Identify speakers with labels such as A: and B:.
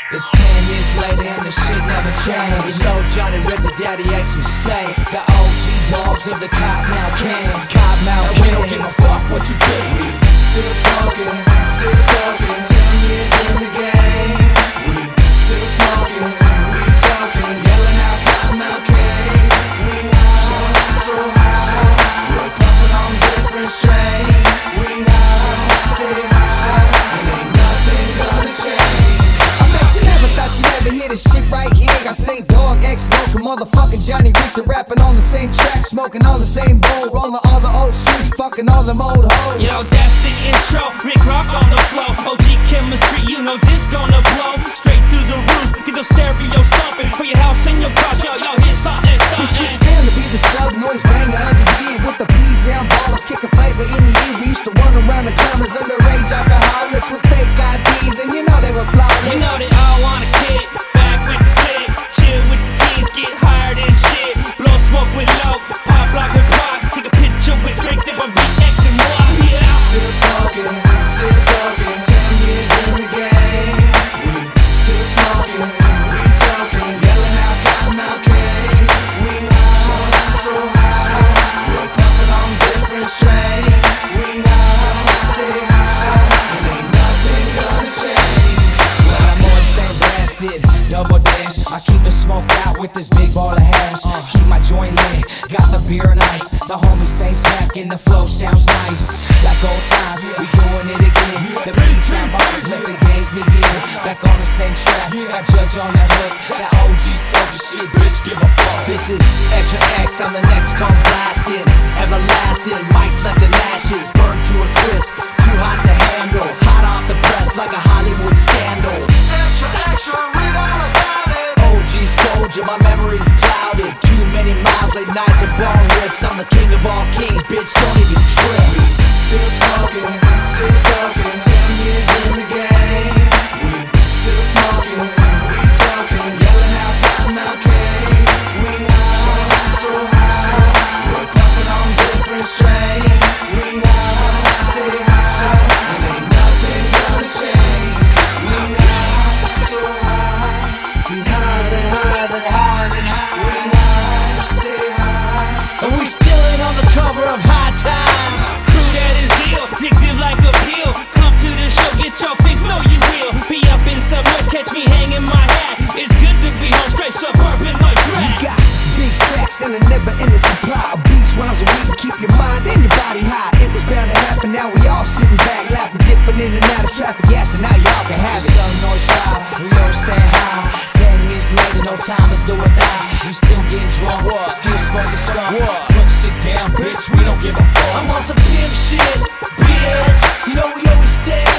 A: It's 10 years later and the shit never changed. You know Johnny Ripped, Daddy Ace insane. The OG dogs of the Cottonmouth King. And we don't give a fuck what you think. We still smoking, still talking. 10 years in the game. We still smoking, we talking. Yelling out Cottonmouth Kings. We high, so high. We're puffing on different strains. We high, stay high. And ain't nothing gonna change.
B: Thought you never hear this shit right here. I say Dog, X-Loca, motherfucking Johnny Richter, rapping on the same track, smoking on the same bowl, rolling all the old streets, fucking all them old hoes.
C: Yo, that's the intro, Rick Rock on the flow. OG chemistry, you know this gonna blow straight through the roof. Get those stereo stomping for your house and your car. Yo, here's something.
B: This shit's bound to be the sub noise banger of the year. With the P-Town ballers kicking flavor in the ear. We used to run around the corners underage alcoholics with fake IDs, and you know they were flawless.
C: You know they all wanna kick, back with the click, chill with the keys, get higher than shit. Blow smoke with low, pop lock with pop. Take a picture with Rick, then I'm BX and Y. Yeah.
A: Still smoking, still talking. 10 years in the game. We still smoking, we talking. Yelling out Cottonmouth Kings. We high, so high. We're puffing on different strains. We high, stay high. And ain't nothing gonna change. Well, I'm always stay blasted, double dash. I keep the smoke out with this big ball of hash. Keep my joint lit, got the beer and ice. The homie Saints back and the flow sounds nice. Like old times, we doing it again. The P-Town ballers let the games begin. Back on the same track, got Judge on the hook. That OG soca shit, bitch, give a fuck.
B: This is Extra X, I'm the next come blasted. Everlasting, mics left in ashes, burned to a crisp. Too hot to handle, hot off the press like a Hollywood scandal.
A: Extra, extra, read all about it.
B: OG soldier, my memory's clouded. Too many miles, late nights and bone rips. I'm the king of all kings, bitch, don't even trip.
A: Still smoking, still talking. 10 years in the game. We still smoking, we talking. Yelling out Cottonmouth Kings. We high, so high. We're puffing on different strains. We high, stay high. And ain't nothing gonna change. We high, so high. We higher than higher than higher than high. We high, stay high.
B: And we still ain't on the cover of High Times.
C: Crew that is ill, addictive like a pill. Come to the show, get your fix, know you will. Be up in suburbs, catch me hanging my hat. It's good to be home, straight suburban like
B: We
C: track.
B: got big sacks and a never-ending supply of beats, rhymes, and weed to keep your mind and your body high. It was bound to happen, now we all sitting back, laughing, dipping in and out of traffic, yes, and now y'all can have it.
A: Southern North Side, we always stay high. 10 years later, no time is do or die. We still getting drunk, still smoking skunk. Put shit down, bitch, we don't give a fuck.
B: I'm on some pimp shit, bitch. You know we always stay